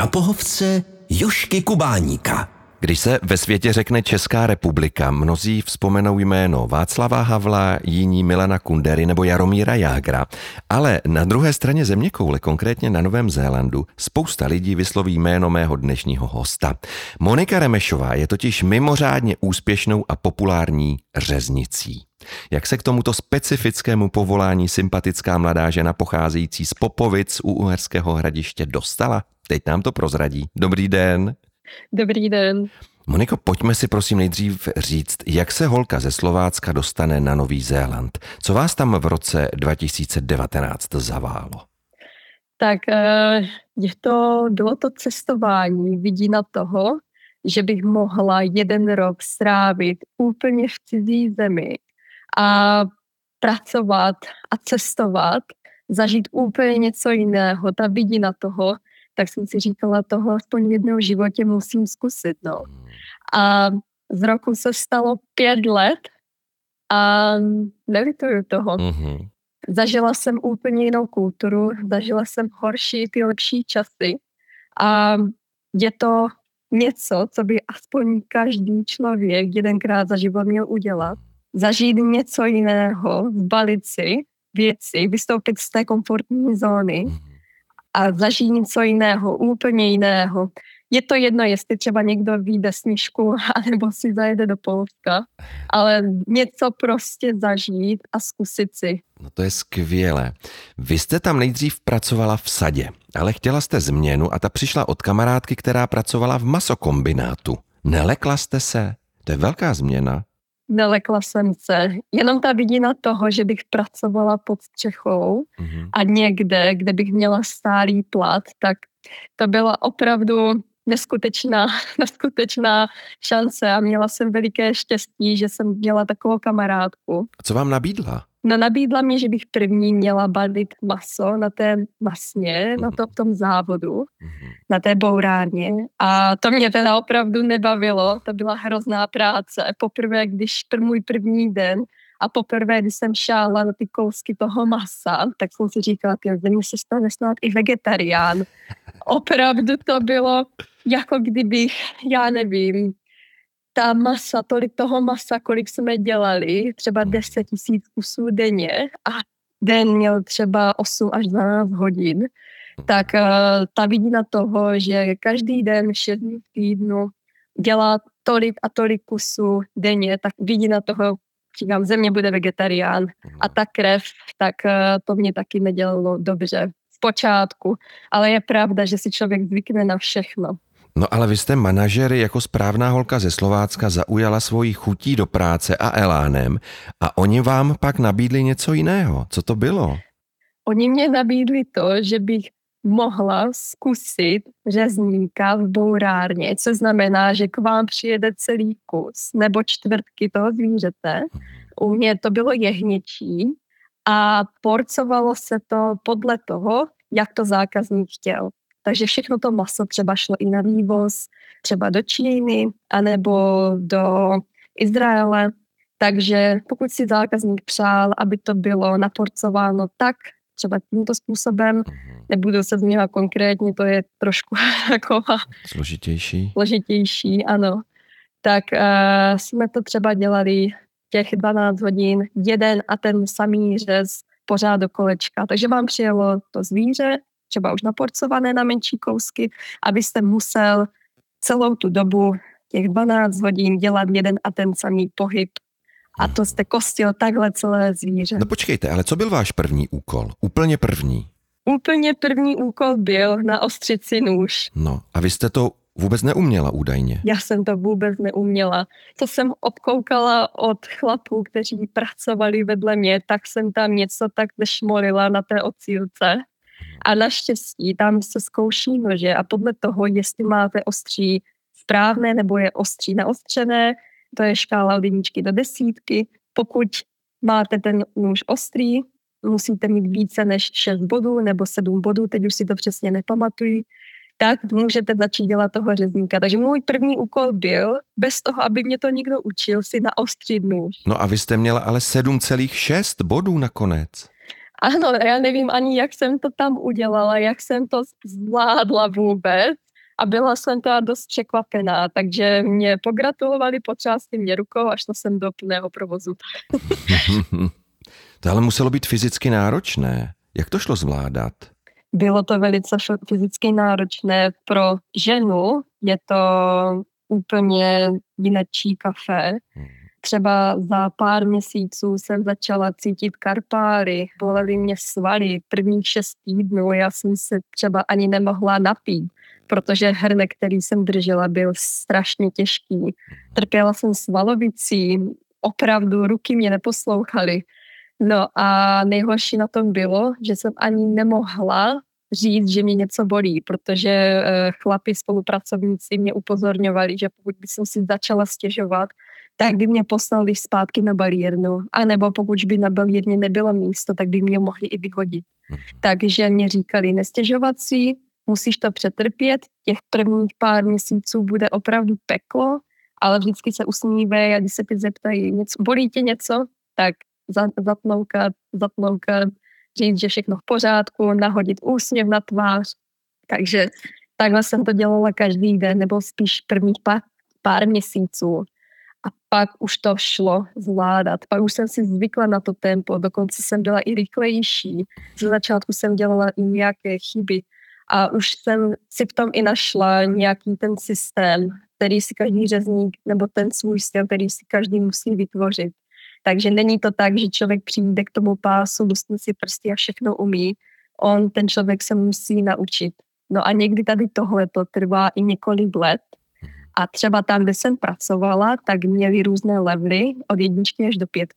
na pohovce Jožky Kubáníka. Když se ve světě řekne Česká republika, mnozí vzpomenou jméno Václava Havla, jiní Milana Kundery nebo Jaromíra Jágra, ale na druhé straně zeměkoule, konkrétně na Novém Zélandu, spousta lidí vysloví jméno mého dnešního hosta. Monika Remešová je totiž mimořádně úspěšnou a populární řeznicí. Jak se k tomuto specifickému povolání sympatická mladá žena pocházející z Popovic u Uherského Hradiště dostala? Teď nám to prozradí. Dobrý den. Dobrý den. Moniko, pojďme si prosím nejdřív říct, jak se holka ze Slovácka dostane na Nový Zéland. Co vás tam v roce 2019 zaválo? Tak bylo to cestování, vidina toho, že bych mohla 1 rok strávit úplně v cizí zemi a pracovat a cestovat, zažít úplně něco jiného, ta vidina toho, tak jsem si říkala, toho aspoň jednou v životě musím zkusit. No. A z roku se stalo 5 let a nelituju toho. Mm-hmm. Zažila jsem úplně jinou kulturu, zažila jsem ty lepší časy a je to něco, co by aspoň každý člověk 1krát za život měl udělat. Zažít něco jiného, zbalit si věci, vystoupit z té komfortní zóny a zažít něco jiného, úplně jiného. Je to jedno, jestli třeba někdo vyjde snížku anebo si zajede do Polska, ale něco prostě zažít a zkusit si. No to je skvělé. Vy jste tam nejdřív pracovala v sadě, ale chtěla jste změnu a ta přišla od kamarádky, která pracovala v masokombinátu. Nelekla jste se? To je velká změna. Nelekla jsem se. Jenom ta vidina toho, že bych pracovala pod střechou a někde, kde bych měla stálý plat, tak to byla opravdu neskutečná šance a měla jsem veliké štěstí, že jsem měla takovou kamarádku. A co vám nabídla? No, nabídla mi, že bych první měla balit maso na té masně, v tom závodu, na té bourárně. A to mě teda opravdu nebavilo, to byla hrozná práce. Poprvé, můj první den a poprvé, když jsem šáhla na ty kousky toho masa, tak jsem si říkala, že mi se stane snad i vegetarián. Opravdu to bylo, jako kdybych, já nevím, ta masa, tolik toho masa, kolik jsme dělali, třeba 10 000 kusů denně a den měl třeba 8 až 12 hodin, tak ta vidina toho, že každý den 6 dní v týdnu dělá tolik a tolik kusů denně, tak vidina toho, říkám, ze mě bude vegetarián a ta krev, tak to mě taky nedělalo dobře v počátku, ale je pravda, že si člověk zvykne na všechno. No ale vy jste manažery jako správná holka ze Slovácka zaujala svojí chutí do práce a elánem a oni vám pak nabídli něco jiného. Co to bylo? Oni mě nabídli to, že bych mohla zkusit řezníka v bourárně, co znamená, že k vám přijede celý kus nebo čtvrtky toho zvířete. U mě to bylo jehněčí a porcovalo se to podle toho, jak to zákazník chtěl. Takže všechno to maso třeba šlo i na vývoz, třeba do Číny, anebo do Izraele. Takže pokud si zákazník přál, aby to bylo naporcováno tak, třeba tímto způsobem, nebudu se zmiňovat konkrétně, to je trošku taková složitější, ano. Tak jsme to třeba dělali těch 12 hodin, jeden a ten samý řez pořád do kolečka. Takže vám přijelo to zvíře, třeba už naporcované na menší kousky, abyste musel celou tu dobu těch 12 hodin dělat jeden a ten samý pohyb. A to jste kostil takhle celé zvíře. No počkejte, ale co byl váš první úkol? Úplně první? Úplně první úkol byl naostřit si nůž. No a vy jste to vůbec neuměla údajně? Já jsem to vůbec neuměla. Co jsem obkoukala od chlapů, kteří pracovali vedle mě, tak jsem tam něco tak zešmolila na té ocílce. A naštěstí tam se zkouší nože a podle toho, jestli máte ostří správné nebo je ostří naostřené, to je škála od 1 do 10. Pokud máte ten nůž ostrý, musíte mít více než 6 bodů nebo 7 bodů, teď už si to přesně nepamatuji, tak můžete začít dělat toho řezníka. Takže můj první úkol byl, bez toho, aby mě to někdo učil, si naostřit nůž. No a vy jste měla ale 7,6 bodů nakonec. Ano, já nevím ani, jak jsem to tam udělala, jak jsem to zvládla vůbec, a byla jsem teda dost překvapená, takže mě pogratulovali, potřásli mě rukou a šla jsem do plného provozu. To ale muselo být fyzicky náročné. Jak to šlo zvládat? Bylo to velice fyzicky náročné. Pro ženu je to úplně jinečí kafe. Třeba za pár měsíců jsem začala cítit karpáry, bolely mě svaly. Prvních 6 týdnů já jsem se třeba ani nemohla napít, protože hrnek, který jsem držela, byl strašně těžký. Trpěla jsem svalovicí, opravdu ruky mě neposlouchaly. No a nejhorší na tom bylo, že jsem ani nemohla říct, že mě něco bolí, protože chlapi spolupracovníci mě upozorňovali, že pokud by jsem si začala stěžovat, tak by mě poslali zpátky na bariérnu. A nebo pokud by na bariérně nebylo místo, tak by mě mohli i vyhodit. Takže mě říkali, nestěžovat si, musíš to přetrpět, těch prvních pár měsíců bude opravdu peklo, ale vždycky se usmívej a když se tě zeptají, bolí tě něco, tak zatloukat, říct, že všechno v pořádku, nahodit úsměv na tvář. Takže takhle jsem to dělala každý den, nebo spíš prvních pár měsíců. A pak už to šlo zvládat. Pak už jsem si zvykla na to tempo, dokonce jsem byla i rychlejší. Ze začátku jsem dělala i nějaké chyby a už jsem si v tom i našla nějaký ten systém, který si každý řezník, nebo ten svůj styl, který si každý musí vytvořit. Takže není to tak, že člověk přijde k tomu pásu, dostane si prsty a všechno umí. Ten člověk se musí naučit. No a někdy tady tohle to trvá i několik let. A třeba tam, kde jsem pracovala, tak měli různé levely od 1 až do 5.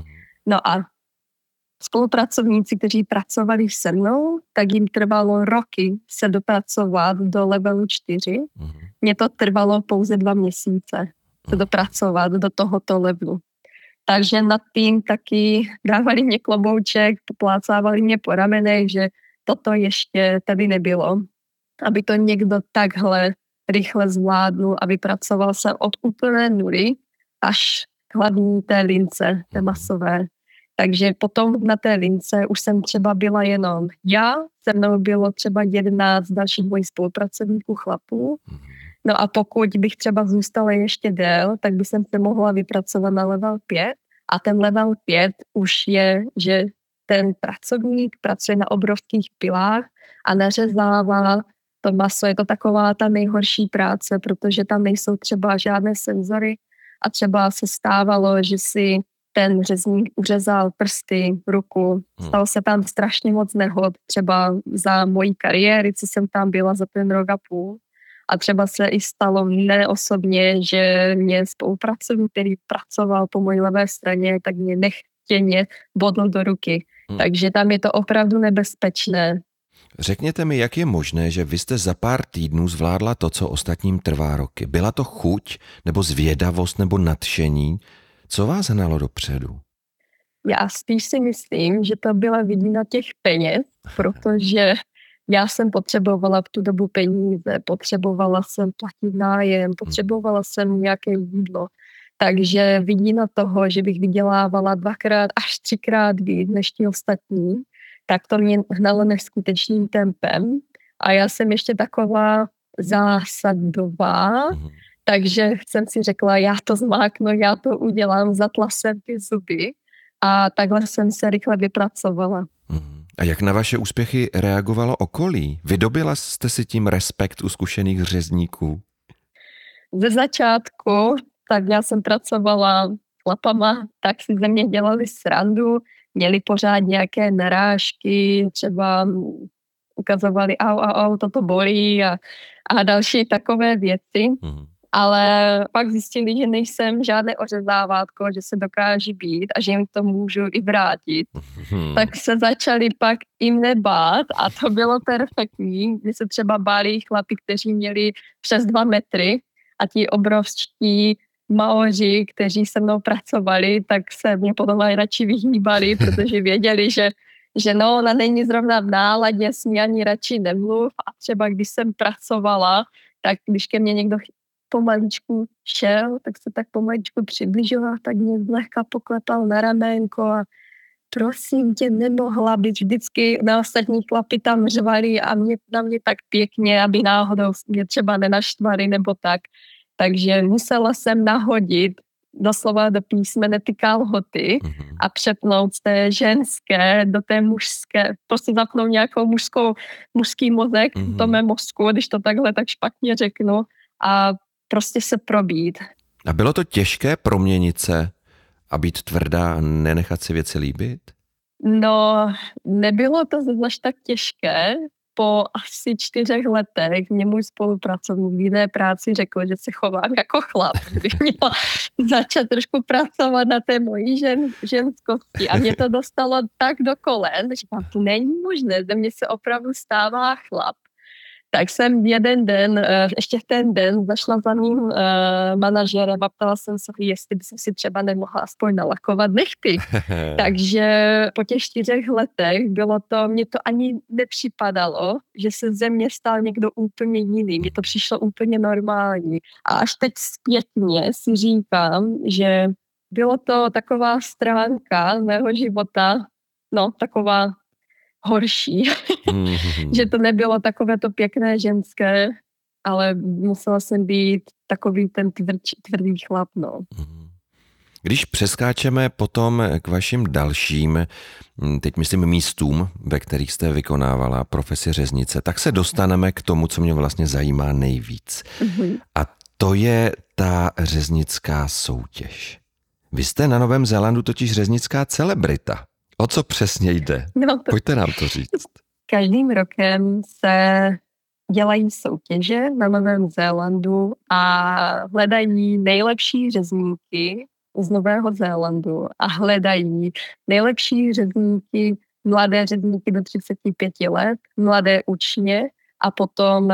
No a spolupracovníci, kteří pracovali se mnou, tak jim trvalo roky se dopracovat do levelu 4. Mně to trvalo pouze 2 měsíce se dopracovat do tohoto levelu. Takže nad tím taky dávali mě klobouček, poplácávali mě po ramenech, že toto ještě tady nebylo. Aby to někdo takhle rychle zvládnul a vypracoval se od úplné nuly až k hlavní té lince, té masové. Takže potom na té lince už jsem třeba byla jenom já, se mnou bylo třeba 11 dalších mojich spolupracovníků chlapů. No a pokud bych třeba zůstala ještě dél, tak bych se mohla vypracovat na level 5 a ten level 5 už je, že ten pracovník pracuje na obrovských pilách a nařezává to maso. Je to taková ta nejhorší práce, protože tam nejsou třeba žádné senzory a třeba se stávalo, že si ten řezník uřezal prsty, ruku. Stalo se tam strašně moc nehod, třeba za mojí kariéry, co jsem tam byla za ten rok a půl. A třeba se i stalo mne osobně, že mě spolupracovník, který pracoval po mojí levé straně, tak mě nechtěně bodl do ruky. Takže tam je to opravdu nebezpečné. Řekněte mi, jak je možné, že vy jste za pár týdnů zvládla to, co ostatním trvá roky. Byla to chuť, nebo zvědavost, nebo nadšení? Co vás hnalo dopředu? Já spíš si myslím, že to byla vidina těch peněz, protože já jsem potřebovala v tu dobu peníze, potřebovala jsem platit nájem, potřebovala jsem nějaké jídlo. Takže vidina toho, že bych vydělávala 2x až 3x víc než ti ostatní, tak to mě hnalo neskutečným tempem. A já jsem ještě taková zásadová, takže jsem si řekla, já to zmáknu, já to udělám, zatla jsem ty zuby a takhle jsem se rychle vypracovala. A jak na vaše úspěchy reagovalo okolí? Vydobila jste si tím respekt u zkušených řezníků? Ze začátku, tak já jsem pracovala s chlapama, tak si ze mě dělali srandu, měli pořád nějaké narážky, třeba ukazovali au, toto bolí a další takové věci. Ale pak zjistili, že nejsem žádné ořezávátko, že se dokáží být a že jim to můžu i vrátit. Tak se začali pak i mne bát a to bylo perfektní, kdy se třeba báli chlapi, kteří měli přes 2 metry a ti obrovští Maoři, kteří se mnou pracovali, tak se mě potom radši vyhýbali, protože věděli, že no, ona není zrovna v náladě, s ní ani radši nemluv a třeba když jsem pracovala, tak když ke mně někdo pomaličku šel, tak se tak pomaličku přibližoval, tak mě zlehka poklepal na raménko a prosím tě, nemohla být vždycky na ostatní chlapi tam řvali a na mě tak pěkně, aby náhodou mě třeba nenaštvali nebo tak. Takže musela jsem nahodit doslova do písmene ty kalhoty a přepnout z té ženské do té mužské. Prostě zapnout nějakou mužský mozek do mé mozku, když to takhle tak špatně řeknu, a prostě se probít. A bylo to těžké proměnit se a být tvrdá a nenechat si věci líbit? No, nebylo to zase tak těžké. Po asi 4 letech mě můj spolupracovník v jiné práci řekl, že se chovám jako chlap. Bych měla začat trošku pracovat na té mojí ženskosti. A mě to dostalo tak do kolen, že to není možné, ze mě se opravdu stává chlap. Tak jsem jeden den, ještě v ten den, zašla za mým manažerem a ptala jsem se, jestli bych si třeba nemohla aspoň nalakovat nechty. Takže po těch 4 letech mně to ani nepřipadalo, že se ze mě stal někdo úplně jiný. Mně to přišlo úplně normální. A až teď zpětně si říkám, že bylo to taková stránka mého života, no taková horší. Že to nebylo takové to pěkné ženské, ale musela jsem být takový ten tvrdý chlap, no. Když přeskáčeme potom k vašim dalším, teď myslím místům, ve kterých jste vykonávala profesi řeznice, tak se dostaneme k tomu, co mě vlastně zajímá nejvíc. A to je ta řeznická soutěž. Vy jste na Novém Zélandu totiž řeznická celebrita. O co přesně jde? Pojďte nám to říct. Každým rokem se dělají soutěže na Novém Zélandu a hledají nejlepší řezníky z Nového Zélandu a hledají nejlepší řezníky, mladé řezníky do 35 let, mladé učně a potom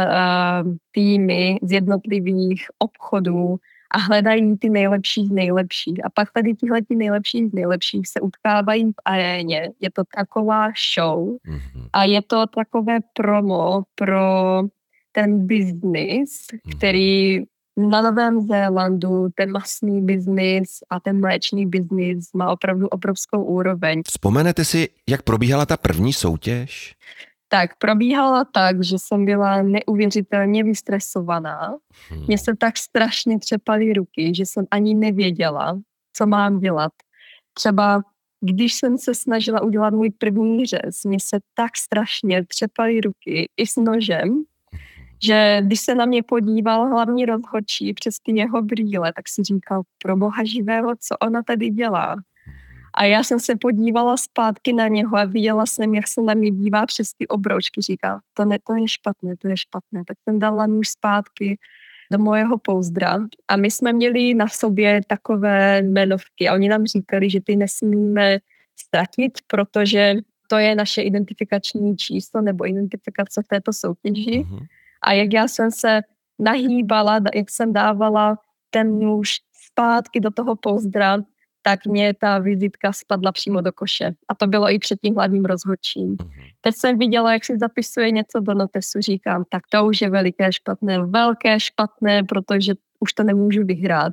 týmy z jednotlivých obchodů a hledají ty nejlepší z nejlepších. A pak tady tihleti nejlepší z nejlepších se utkávají v aréně. Je to taková show a je to takové promo pro ten biznis, který na Novém Zélandu, ten masný biznis a ten mléčný biznis má opravdu obrovskou úroveň. Vzpomenete si, jak probíhala ta první soutěž? Tak probíhala tak, že jsem byla neuvěřitelně vystresovaná. Mně se tak strašně třepaly ruky, že jsem ani nevěděla, co mám dělat. Třeba když jsem se snažila udělat můj první řez, mně se tak strašně třepaly ruky i s nožem, že když se na mě podíval hlavní rozhodčí přes ty jeho brýle, tak si říkal, pro boha živého, co ona tady dělá. A já jsem se podívala zpátky na něho a viděla jsem, jak se na mě dívá přes ty obroučky. Říkal, to je špatné. Tak jsem dala nůž zpátky do mojeho pouzdra a my jsme měli na sobě takové jmenovky a oni nám říkali, že ty nesmíme ztratit, protože to je naše identifikační číslo nebo identifikace v této soutěži. A jak já jsem se nahýbala, jak jsem dávala ten nůž zpátky do toho pouzdra, tak mě ta vizitka spadla přímo do koše. A to bylo i před tím hlavním rozhodčím. Teď jsem viděla, jak si zapisuje něco do notesu, říkám, tak to už je velké špatné, protože už to nemůžu vyhrát.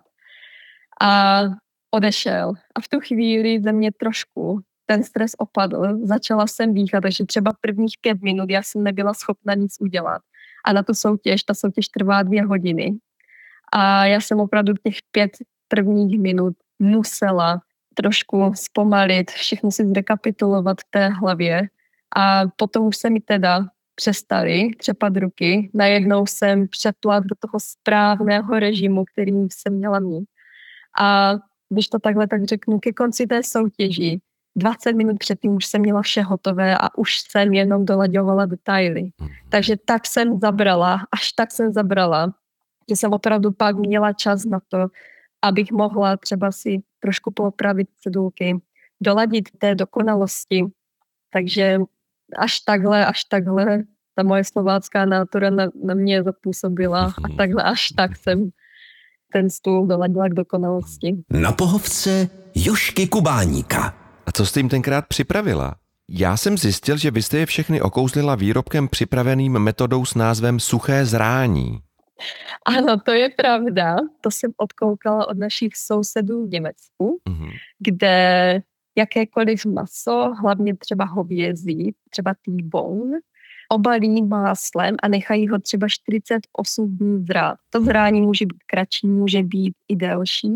A odešel. A v tu chvíli ze mě trošku ten stres opadl, začala jsem dýchat, takže třeba prvních 5 minut já jsem nebyla schopna nic udělat. A na ta soutěž trvá 2 hodiny. A já jsem opravdu těch 5 prvních minut musela trošku zpomalit, všechno si zrekapitulovat v té hlavě a potom už se mi teda přestaly třepat ruky. Najednou jsem přepla do toho správného režimu, který jsem měla mít. A když to takhle tak řeknu, ke konci té soutěži 20 minut předtím už jsem měla vše hotové a už jsem jenom dolaďovala detaily. Takže tak jsem zabrala, že jsem opravdu pak měla čas na to, abych mohla třeba si trošku popravit cedulky, doladit té dokonalosti. Takže až takhle ta moje slovácká nátura na mě zapůsobila a takhle až tak jsem ten stůl doladila k dokonalosti. Na pohovce Jožky Kubáníka. A co jste jim tenkrát připravila? Já jsem zjistil, že vy jste je všechny okouzlila výrobkem připraveným metodou s názvem suché zrání. Ano, to je pravda. To jsem odkoukala od našich sousedů v Německu, kde jakékoliv maso, hlavně třeba hovězí, třeba T-bone, obalí máslem a nechají ho třeba 48 dní zrát. To zrání může být kratší, může být i delší.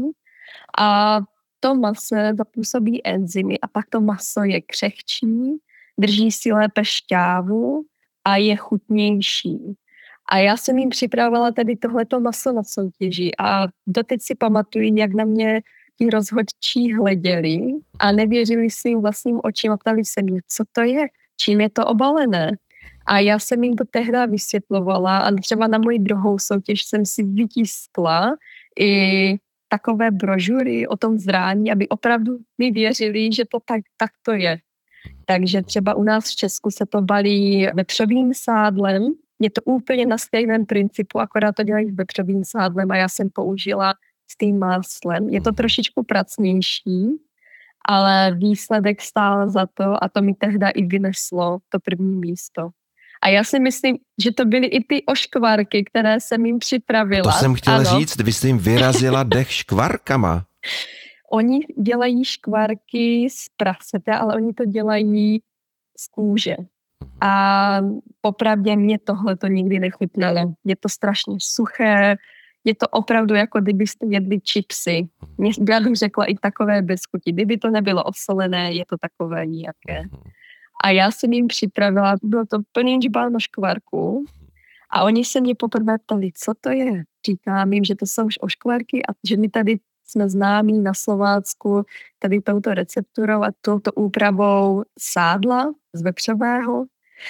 A to maso zapůsobí enzymy a pak to maso je křehčí, drží si lépe šťávu a je chutnější. A já jsem jim připravila tady tohleto maso na soutěži a doteď si pamatuju, jak na mě ti rozhodčí hleděli a nevěřili svým vlastním očím a ptali se mě, co to je, čím je to obalené. A já jsem jim to tehdy vysvětlovala a třeba na moji druhou soutěž jsem si vytiskla i takové brožury o tom zrání, aby opravdu mi věřili, že to tak to je. Takže třeba u nás v Česku se to balí vepřovým sádlem. Je to úplně na stejném principu, akorát to dělají s vepřovým sádlem a já jsem použila s tím máslem. Je to trošičku pracnější, ale výsledek stál za to a to mi tehdy i vyneslo to první místo. A já si myslím, že to byly i ty oškvarky, které jsem jim připravila. To jsem chtěla říct, vy jste jim vyrazila dech škvarkama. Oni dělají škvarky z prasete, ale oni to dělají z kůže. A popravdě mě tohle to nikdy nechutnalo. Je to strašně suché, je to opravdu jako kdybyste jedli chipsy. Já bych řekla i takové bez chuti. Kdyby to nebylo osolené, je to takové nějaké. A já jsem jim připravila, bylo to plný džbán škvarku a oni se mě poprvé ptali, co to je. Říkám jim, že to jsou už oškvarky a že my tady jsme známí na Slovácku tady touto recepturou a touto úpravou sádla z vepřového.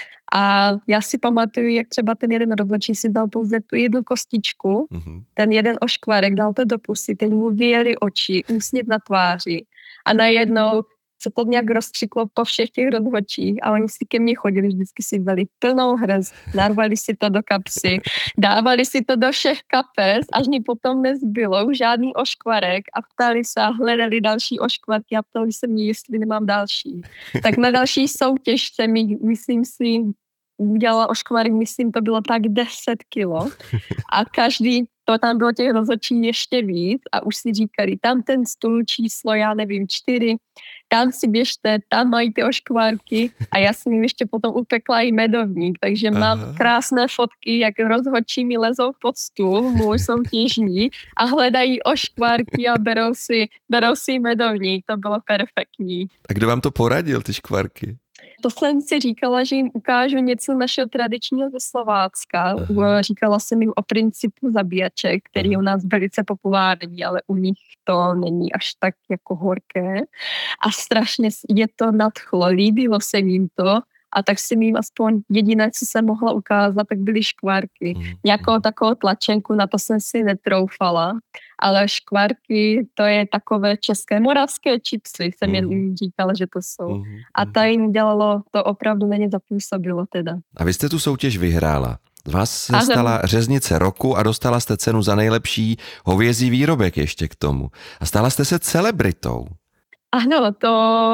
A já si pamatuju, jak třeba ten jeden rozhodčí si dal pouze tu jednu kostičku, ten jeden oškvarek, dal to do pusy, teď mu vyjeli oči, úsměv na tváři a najednou se to nějak rozstřiklo po všech těch rozhodčích a oni si ke mně chodili, vždycky si dali plnou hrst, narvali si to do kapsy, dávali si to do všech kapes, až mi potom nezbylo už žádný oškvarek a ptali se a hledali další oškvarky a ptali se mě, jestli nemám další. Tak na další soutěž se mi, myslím si, udělala oškvarek, myslím, to bylo tak 10 kilo a každý, to tam bylo těch rozhodčí ještě víc a už si říkali, tam ten stůl číslo, já nevím, 4, tam si běžte, tam mají ty oškvárky a já jsem jim ještě potom upekla i medovník, takže mám krásné fotky, jak rozhodčí mi lezou pod stůl, můj soutěžní a hledají oškvárky a berou si medovník, to bylo perfektní. A kdo vám to poradil, ty škvárky? To jsem si říkala, že jim ukážu něco našeho tradičního ze Slovácka. Říkala jsem jim o principu zabíjaček, který je u nás velice populární, ale u nich to není až tak jako horké. A strašně je to nadchlo, líbilo se jim to. A tak si jim aspoň jediné, co jsem mohla ukázat, tak byly škvárky. Nějakou takovou tlačenku, na to jsem si netroufala. Ale škvárky, to je takové české, moravské chipsy, jsem jen říkala, že to jsou. A ta jim dělalo, to opravdu na ně zapůsobilo teda. A vy jste tu soutěž vyhrála. Z vás se stala řeznice roku a dostala jste cenu za nejlepší hovězí výrobek ještě k tomu. A stala jste se celebritou. Ano, to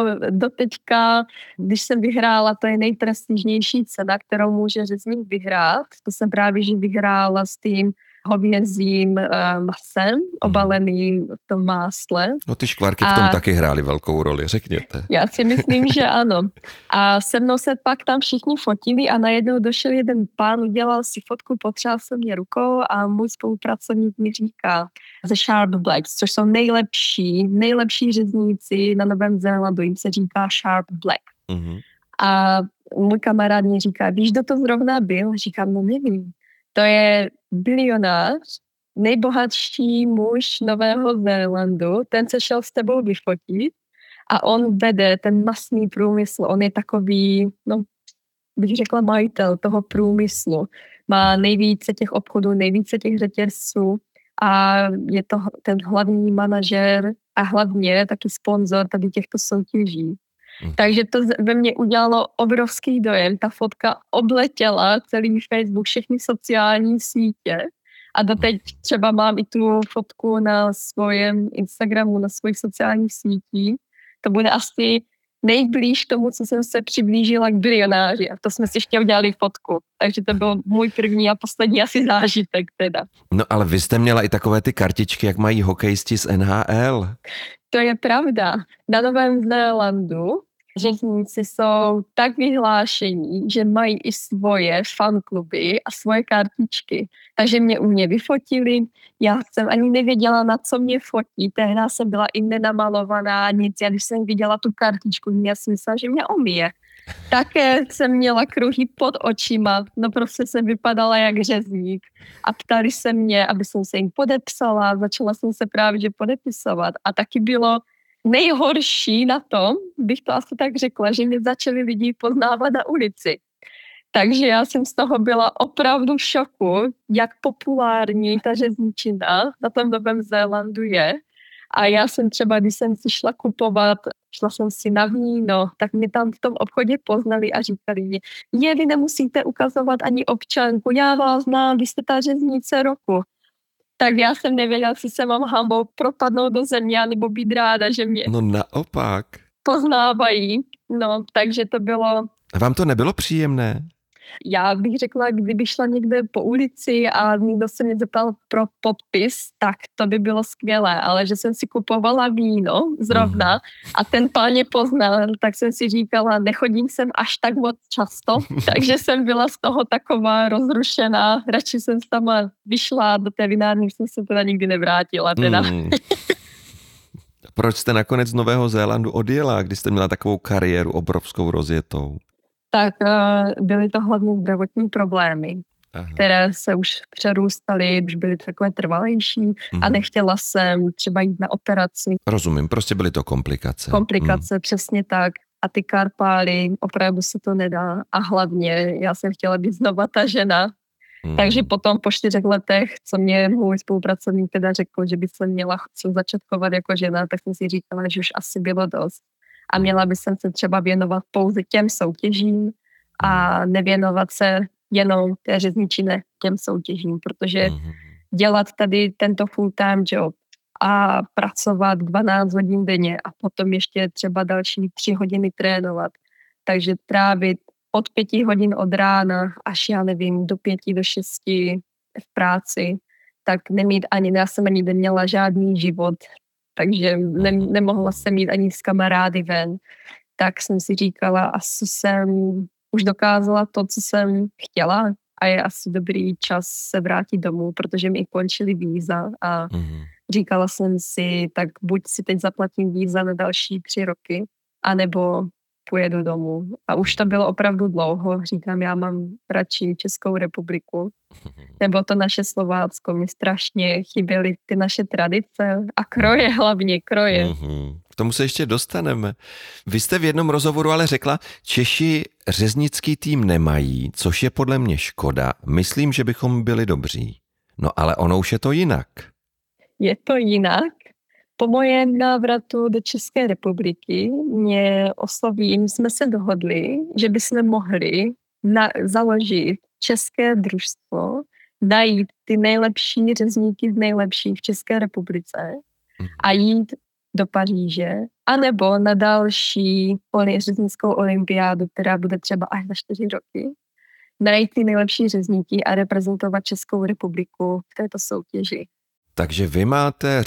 doteďka, když jsem vyhrála, to je nejprestižnější cena, kterou může řezník vyhrát. To jsem právě že vyhrála s tím hovězím masem, obaleným v tom másle. No ty škvárky v tom taky hrály velkou roli, řekněte. Já si myslím, že ano. A se mnou se pak tam všichni fotili a najednou došel jeden pán, udělal si fotku, potřeboval se mě rukou a můj spolupracovník mi říká The Sharp Blacks, což jsou nejlepší řezníci na Novém Zélandu, jim se říká Sharp Black. A můj kamarád mi říká, víš, kdo to zrovna byl? Říkám, no nevím. To je bilionář, nejbohatší muž Nového Zélandu, ten se šel s tebou vyfotit a on vede ten masný průmysl, on je takový, no, bych řekla majitel toho průmyslu, má nejvíce těch obchodů, nejvíce těch řetězců a je to ten hlavní manažer a hlavně taky sponzor tady těchto soutěží. Takže to ve mně udělalo obrovský dojem. Ta fotka obletěla celý Facebook, všechny sociální sítě a doteď třeba mám i tu fotku na svém Instagramu, na svých sociálních sítích. To bude asi nejblíž tomu, co jsem se přiblížila k bilionáři. A to jsme si ještě udělali fotku. Takže to byl můj první a poslední asi zážitek teda. No ale vy jste měla i takové ty kartičky, jak mají hokejisti z NHL. To je pravda. Na Novém Zélandu řezníci jsou tak vyhlášení, že mají i svoje fankluby a svoje kartičky. Takže mě u mě vyfotili. Já jsem ani nevěděla, na co mě fotí. Tehdy jsem byla i nenamalovaná, nic. Já když jsem viděla tu kartičku, já jsem myslela, že mě omije. Také jsem měla kruhy pod očima, no prostě jsem vypadala jak řezník. A ptali se mě, aby jsem se jim podepsala, začala jsem se právě že podepisovat. A taky bylo nejhorší na tom, bych to asi tak řekla, že mě začali lidi poznávat na ulici. Takže já jsem z toho byla opravdu v šoku, jak populární ta řezničina na tom Novém Zélandu je. A já jsem třeba, když jsem si šla kupovat, šla jsem si na víno, tak mi tam v tom obchodě poznali a říkali mi, vy nemusíte ukazovat ani občanku, já vás znám, vy jste ta řeznice roku. Tak já jsem nevěděla, jestli se mám hambou propadnout do země, nebo být ráda, že mě No naopak. poznávají. No, takže to bylo... A vám to nebylo příjemné? Já bych řekla, kdyby šla někde po ulici a někdo se mě zeptal pro podpis, tak to by bylo skvělé, ale že jsem si kupovala víno zrovna a ten pán mě poznal, tak jsem si říkala, nechodím sem až tak moc často, takže jsem byla z toho taková rozrušená, radši jsem tam vyšla do té vinárny, jsem se teda nikdy nevrátila. Teda. Proč jste nakonec z Nového Zélandu odjela, když jste měla takovou kariéru obrovskou rozjetou? Tak byly to hlavně zdravotní problémy, které se už přerůstaly, už byly takové trvalejší a nechtěla jsem třeba jít na operaci. Rozumím, prostě byly to komplikace. Komplikace, přesně tak. A ty karpály, opravdu se to nedá. A hlavně já jsem chtěla být znova ta žena. Takže potom po 4 letech, co mě můj spolupracovník teda řekl, že by se měla začatkovat jako žena, tak jsem si říkala, že už asi bylo dost. A měla by jsem se třeba věnovat pouze těm soutěžím a nevěnovat se jenom té řezničině těm soutěžím, protože dělat tady tento full-time job a pracovat 12 hodin denně a potom ještě třeba další 3 hodiny trénovat. Takže trávit od 5 hodin od rána až já nevím do 5 do 6 v práci, tak nemít ani, já jsem ani neměla žádný život, takže nemohla jsem jít ani s kamarády ven. Tak jsem si říkala, asi jsem už dokázala to, co jsem chtěla a je asi dobrý čas se vrátit domů, protože mi končily víza a říkala jsem si, tak buď si teď zaplatím víza na další 3 roky, anebo pojedu domů. A už to bylo opravdu dlouho. Říkám, já mám radši Českou republiku. Nebo to naše Slovácko. Mě strašně chyběly ty naše tradice a kroje, hlavně kroje. K tomu se ještě dostaneme. Vy jste v jednom rozhovoru ale řekla, Češi řeznický tým nemají, což je podle mě škoda. Myslím, že bychom byli dobří. No ale ono už je to jinak. Je to jinak. Po mojem návratu do České republiky mě oslovím, jsme se dohodli, že bychom mohli založit české družstvo, najít ty nejlepší řezníky z nejlepších v České republice a jít do Paříže, anebo na další řeznickou olympiádu, která bude třeba až za 4 roky, najít ty nejlepší řezníky a reprezentovat Českou republiku v této soutěži. Takže vy máte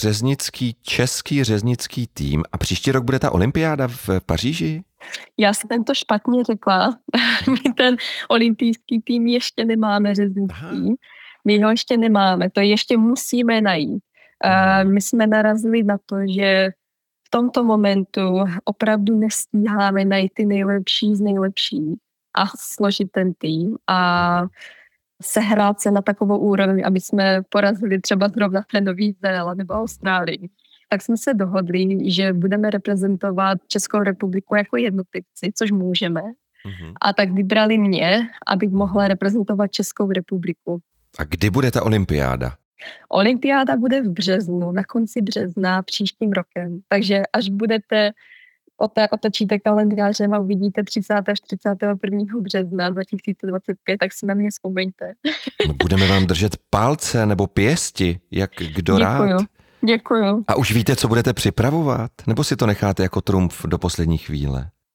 český řeznický tým a příští rok bude ta olympiáda v Paříži? Já jsem to špatně řekla. My ten olympijský tým ještě nemáme řeznický. My ho ještě nemáme, to ještě musíme najít. My jsme narazili na to, že v tomto momentu opravdu nestíháme najít ty nejlepší z nejlepších a složit ten tým a sehrát se na takovou úroveň, aby jsme porazili třeba zrovna ten Nový Zéland nebo Austrálii. Tak jsme se dohodli, že budeme reprezentovat Českou republiku jako jednotlivci, což můžeme. A tak vybrali mě, abych mohla reprezentovat Českou republiku. A kdy bude ta olympiáda? Olympiáda bude v březnu, na konci března příštím rokem. Takže až budete otočíte kalendářem a uvidíte 30. až 31. března 2025, tak si na mě vzpomeňte. Budeme vám držet palce nebo pěsti, jak kdo rád. Děkuju. A už víte, co budete připravovat? Nebo si to necháte jako trumf do poslední chvíle?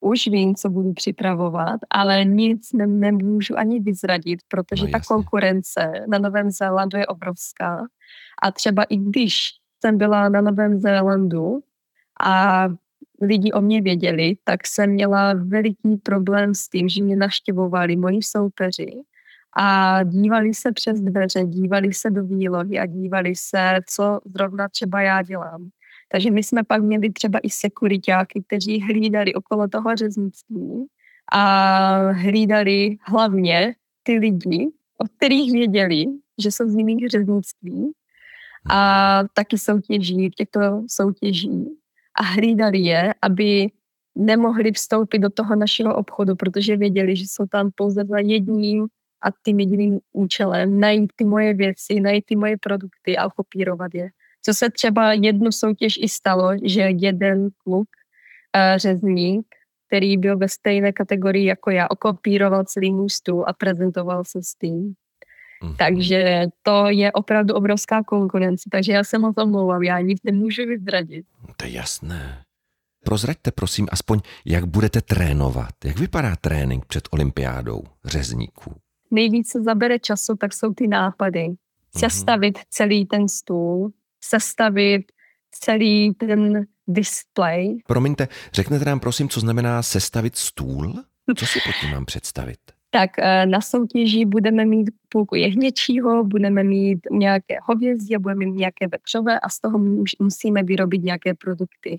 už vím, co budu připravovat, ale nic nemůžu ani vyzradit, protože ta konkurence na Novém Zélandu je obrovská. A třeba i když jsem byla na Novém Zélandu a lidi o mě věděli, tak jsem měla veliký problém s tím, že mě navštěvovali moji soupeři a dívali se přes dveře, dívali se do výlohy a dívali se, co zrovna třeba já dělám. Takže my jsme pak měli třeba i sekuriťáky, kteří hlídali okolo toho řeznictví a hlídali hlavně ty lidi, o kterých věděli, že jsou z jiných řeznictví a taky soutěží v těchto soutěží a hlídali je, aby nemohli vstoupit do toho našeho obchodu, protože věděli, že jsou tam pouze za jedním a tím jediným účelem najít ty moje věci, najít ty moje produkty a kopírovat je. Co se třeba jednu soutěž i stalo, že jeden kluk, řezník, který byl ve stejné kategorii jako já, okopíroval celý můj stůl a prezentoval se s tím. Takže to je opravdu obrovská konkurence, takže já se moc omlouvám, já nic nemůžu vyzradit. To je jasné. Prozraďte prosím aspoň, jak budete trénovat. Jak vypadá trénink před olympiádou řezníků? Nejvíce zabere času, tak jsou ty nápady. Sestavit celý ten stůl, sestavit celý ten display. Promiňte, řeknete nám prosím, co znamená sestavit stůl? Co si pod tím mám představit? Tak na soutěži budeme mít půlku jehněčího, budeme mít nějaké hovězí a budeme mít nějaké vepřové a z toho musíme vyrobit nějaké produkty.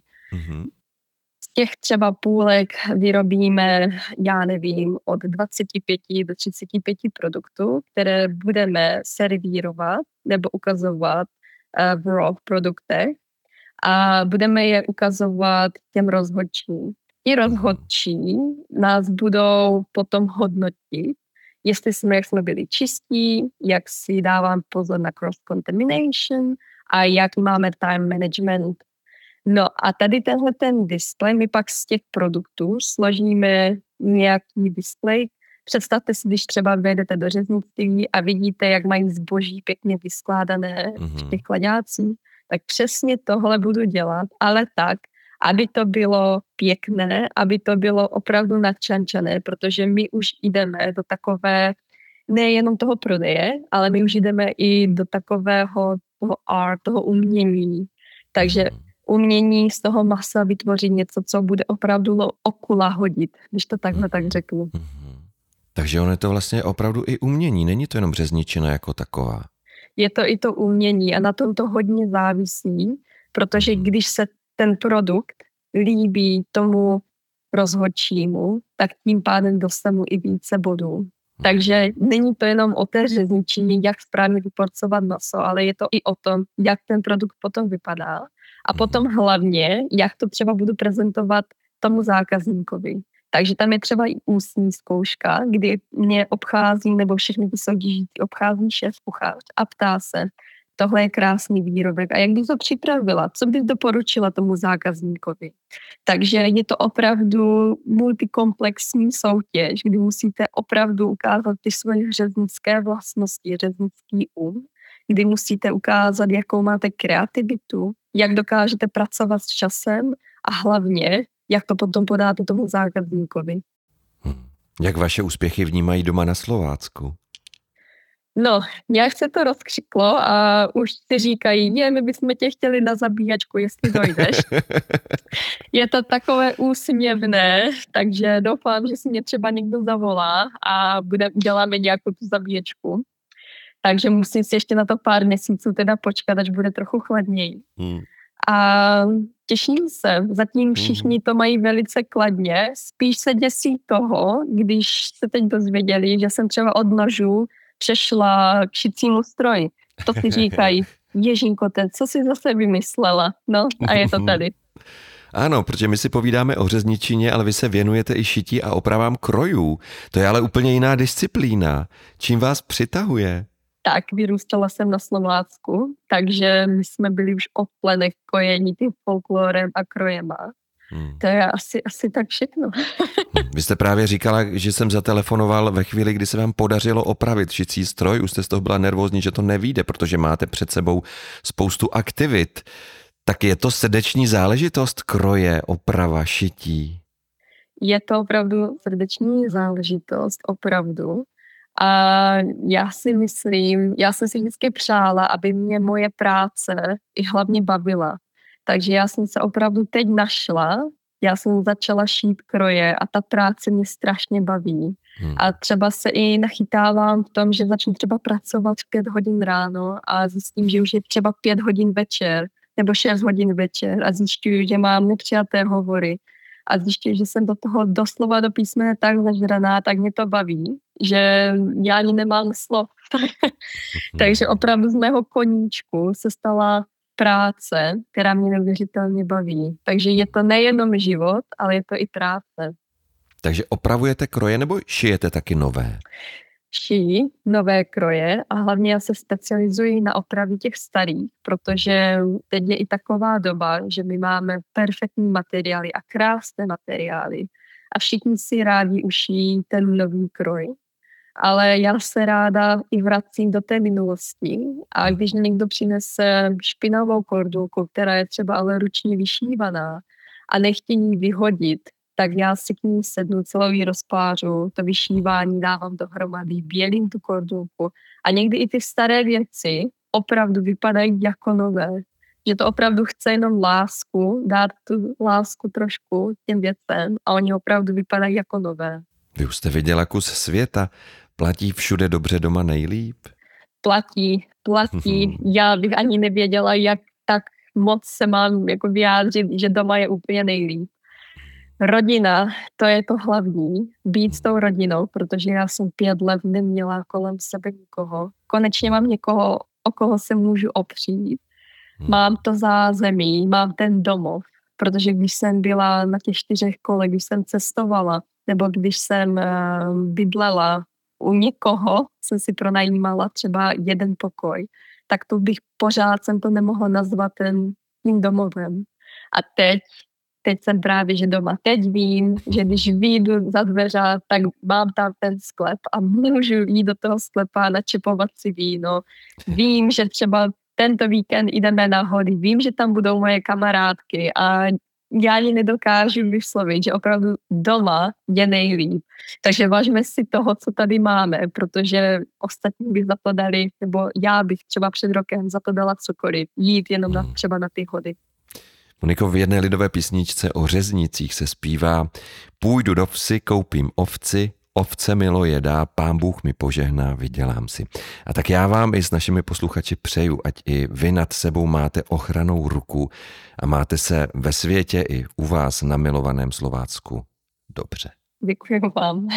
Z těch třeba půlek vyrobíme, já nevím, od 25 do 35 produktů, které budeme servírovat nebo ukazovat v raw produktech a budeme je ukazovat těm rozhodčím. Ti rozhodčí nás budou potom hodnotit, jestli jak jsme byli čistí, jak si dávám pozor na cross-contamination a jak máme time management. No a tady tenhle ten display, my pak z těch produktů složíme nějaký display. Představte si, když třeba vejdete do řeznictví a vidíte, jak mají zboží pěkně vyskládané v těch kladácích, tak přesně tohle budu dělat, ale tak, aby to bylo pěkné, aby to bylo opravdu nadčančané, protože my už jdeme do takové, nejenom toho prodeje, ale my už jdeme i do takového toho art, toho umění. Takže umění z toho masa vytvořit něco, co bude opravdu oku lahodit, když to takhle tak řeknu. Takže ono je to vlastně opravdu i umění, není to jenom řezničina jako taková. Je to i to umění a na tom to hodně závisí, protože když se ten produkt líbí tomu rozhodčímu, tak tím pádem dostanu i více bodů. Takže není to jenom o té řezničině, jak správně vyporcovat maso, ale je to i o tom, jak ten produkt potom vypadá. A potom hlavně, jak to třeba budu prezentovat tomu zákazníkovi. Takže tam je třeba i ústní zkouška, kdy mě obchází, nebo všechny ty soutěžící obchází šéf-kuchař a ptá se, tohle je krásný výrobek a jak bys to připravila, co bys doporučila tomu zákazníkovi. Takže je to opravdu multikomplexní soutěž, kdy musíte opravdu ukázat ty svoje řeznické vlastnosti, řeznický kdy musíte ukázat, jakou máte kreativitu, jak dokážete pracovat s časem a hlavně, jak to potom podáte tomu zákazníkovi. Jak vaše úspěchy vnímají doma na Slovácku? No, nějak se to rozkřiklo a už si říkají, my bychom tě chtěli na zabíjačku, jestli dojdeš. Je to takové úsměvné, takže doufám, že si mě třeba někdo zavolá a uděláme nějakou tu zabíjačku. Takže musím si ještě na to pár měsíců teda počkat, až bude trochu chladněji. A těším se, zatím všichni to mají velice kladně, spíš se děsí toho, když se teď dozvěděli, že jsem třeba od nožů přešla k šicímu stroji. To si říkají, Ježínko, co jsi zase vymyslela? No a je to tady. Ano, protože my si povídáme o řezničině, ale vy se věnujete i šití a opravám krojů. To je ale úplně jiná disciplína. Čím vás přitahuje? Tak, vyrůstala jsem na Slovácku, takže my jsme byli už o plenech kojení tím folklorem a krojema. To je asi tak všechno. Vy jste právě říkala, že jsem zatelefonoval ve chvíli, kdy se vám podařilo opravit šicí stroj. Už jste z toho byla nervózní, že to nevyjde, protože máte před sebou spoustu aktivit. Tak je to srdeční záležitost kroje, oprava, šití? je to opravdu srdeční záležitost, opravdu. A já jsem si vždycky přála, aby mě moje práce i hlavně bavila. Takže já jsem se opravdu teď našla, já jsem začala šít kroje a ta práce mě strašně baví. A třeba se i nachytávám v tom, že začnu třeba pracovat v 5 hodin ráno a zjistím, že už je třeba 5 hodin večer nebo 6 hodin večer a zjišťuju, že mám nepřijaté hovory a zjišťuju, že jsem do toho doslova do písmene tak zažraná, tak mě to baví, že já ani nemám slov. Takže opravdu z mého koníčku se stala práce, která mě neuvěřitelně baví. Takže je to nejenom život, ale je to i práce. Takže opravujete kroje nebo šijete taky nové? Šiji nové kroje a hlavně já se specializuji na opravy těch starých, protože teď je i taková doba, že my máme perfektní materiály a krásné materiály a všichni si rádi ušijí ten nový kroj. Ale já se ráda i vracím do té minulosti a když někdo přinese špinavou kordulku, která je třeba ale ručně vyšívaná a nechtějí ji vyhodit, tak já si k ní sednu, celou ji rozpářu, to vyšívání dávám dohromady, bělím tu kordulku a někdy i ty staré věci opravdu vypadají jako nové. Že to opravdu chce jenom lásku, dát tu lásku trošku těm věcem a oni opravdu vypadají jako nové. Vy už jste viděla kus světa. Platí všude dobře doma nejlíp? Platí. Já bych ani nevěděla, jak tak moc se mám jako vyjádřit, že doma je úplně nejlíp. Rodina, to je to hlavní. Být s tou rodinou, protože já jsem 5 let neměla kolem sebe nikoho. Konečně mám někoho, o koho se můžu opřít. Mám to zázemí, mám ten domov, protože když jsem byla na těch 4 kolech, když jsem cestovala, nebo když jsem bydlela u někoho, jsem si pronajímala třeba 1 pokoj, tak to bych pořád jsem to nemohla nazvat tím domovem. A teď jsem právě, že doma. Teď vím, že když vyjdu za dveře, tak mám tam ten sklep a můžu jít do toho sklepa a načepovat si víno. Vím, že třeba tento víkend jdeme na hory, vím, že tam budou moje kamarádky a já ani nedokážu vyslovit, že opravdu doma je nejlíp. Takže vážme si toho, co tady máme, protože ostatní by za to dali, nebo já bych třeba před rokem za to dala cokoliv, jít jenom třeba na ty hory. Moniko, v jedné lidové písničce o řeznicích se zpívá: půjdu do vsi, koupím ovci, ovce milo jedá, Pán Bůh mi požehná, vydělám si. A tak já vám i s našimi posluchači přeju, ať i vy nad sebou máte ochrannou ruku a máte se ve světě i u vás na milovaném Slovácku dobře. Děkuji vám.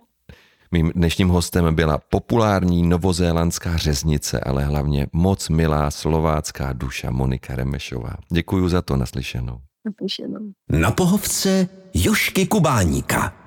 Mým dnešním hostem byla populární novozélandská řeznice, ale hlavně moc milá slovácká duša Monika Remešová. Děkuji za to, naslyšenou. Naslyšenou. Na pohovce Jožky Kubáníka.